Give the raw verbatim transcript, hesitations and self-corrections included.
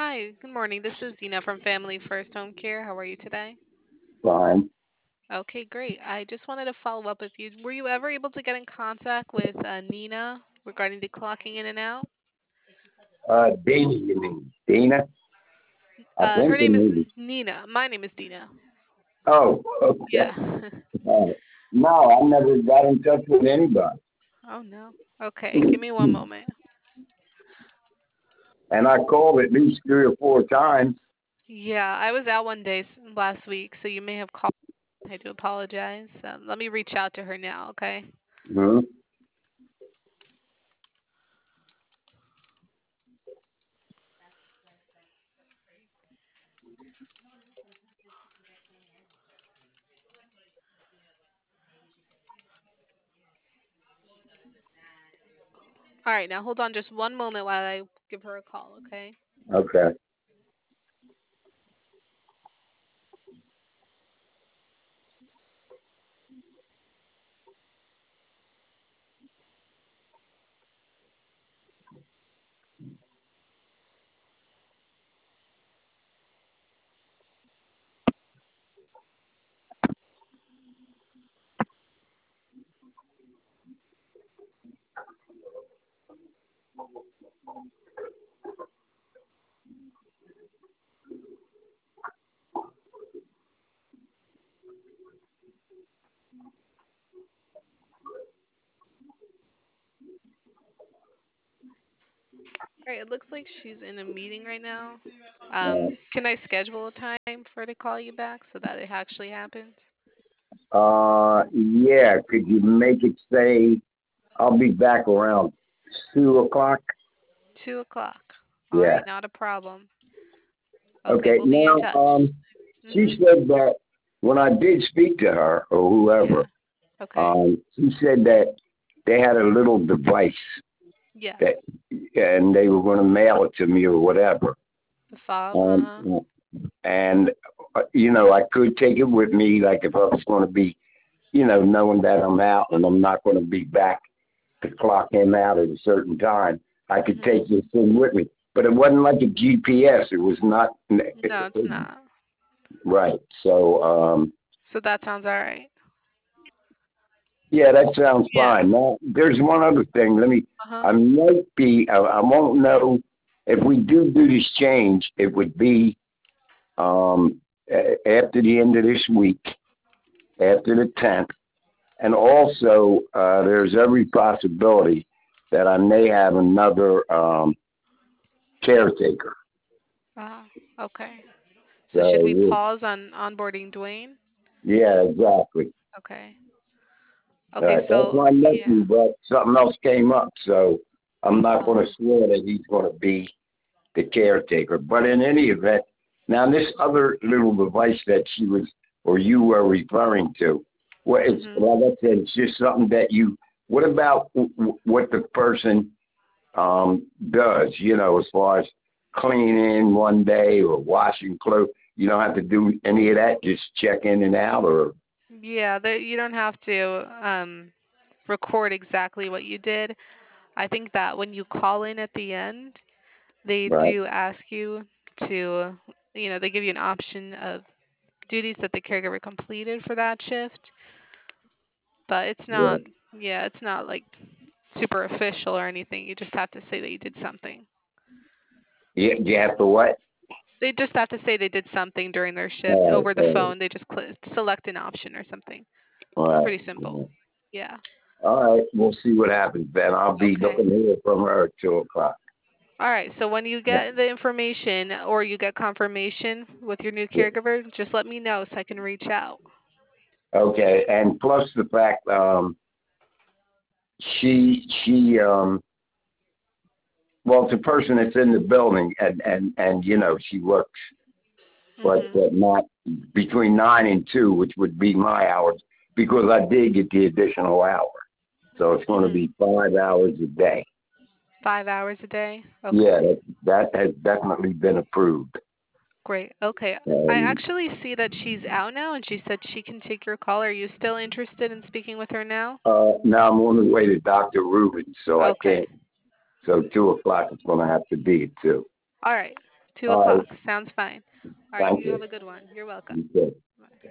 Hi, good morning. This is Dina from Family First Home Care. How are you today? Fine. Okay, great. I just wanted to follow up with you. Were you ever able to get in contact with uh, Nina regarding the clocking in and out? Uh, Dana, you mean? Dana? I Uh, her think name is maybe. Nina. My name is Dina. Oh, okay. Yeah. Uh, no, I never got in touch with anybody. Oh, no. Okay, give me one moment. And I called at least three or four times. Yeah, I was out one day s- last week, so you may have called. I do apologize. Um, let me reach out to her now, okay? Hmm. All right, now hold on just one moment while I give her a call, okay? Okay. All right, it looks like she's in a meeting right now. Um, Uh, can I schedule a time for her to call you back so that it actually happens? uh, yeah, could you make it say I'll be back around two o'clock? Two o'clock. All Yeah. right, not a problem. Okay, Okay. we'll be in Now, touch. um, she Mhm. said that when I did speak to her or whoever, Yeah. Okay. um, she said that they had a little device Yes. that, and they were going to mail it to me or whatever. The fob. Uh Um, huh. and uh, you know, I could take it with me, like if I was going to be, you know, knowing that I'm out and I'm not going to be back to clock in out at a certain time. I could Mhm. take this thing with me, but it wasn't like a G P S. It was not No, it's not. right. So, um, So that sounds all right. yeah, that sounds Yeah. fine. Now, there's one other thing. Let me. Uh huh. I might be. I, I won't know if we do do this change. It would be um, a- after the end of this week, after the tenth, and also uh, there's every possibility that I may have another um, caretaker. Uh, okay. So should we So pause on onboarding Dwayne? yeah, exactly. Okay. All Okay. right, that's So my yeah. nephew, but something else came up, so I'm not going to Uh, swear that he's going to be the caretaker. But in any event, now this other little device that she was or you were referring to, well, it's mhm. like I said, it's just something that you. What about w- w- what the person um, does? You know, as far as cleaning one day or washing clothes, you don't have to do any of that. Just check in and out, or Yeah. There, you don't have to um record exactly what you did. I think that when you call in at the end, they right? do ask you to, you know, they give you an option of duties that the caregiver completed for that shift, but it's Yeah. not, yeah, it's not like super official or anything. You just have to say that you did something. You, you have to what? They just have to say they did something during their shift All right, over the all right, phone. They just cl- select an option or something. all It's right. pretty simple. Yeah. Yeah. All right, we'll see what happens, Ben. I'll be Okay. looking to hear from her at two o'clock. All right. So when you Yeah. get the information or you get confirmation with your new Yeah. caregiver, just let me know so I can reach out. Okay, and plus the fact, um, she she um, well, it's a person that's in the building, and and and you know she works, but Mhm. uh, not between nine and two, which would be my hours, because I did get the additional hour, so it's going to Mhm. be five hours a day. Five hours a day. Yeah, Okay. that, that has definitely been approved. Great. Okay. I Um, actually see that she's out now and she said she can take your call. Are you still interested in speaking with her now? uh, now I'm on the way to Doctor Rubin, so I Okay. can't. So two o'clock is going to have to be at two. All right. Two All right. o'clock. Sounds fine. All right. Thank You have you. a good one. You're welcome. You too. Bye.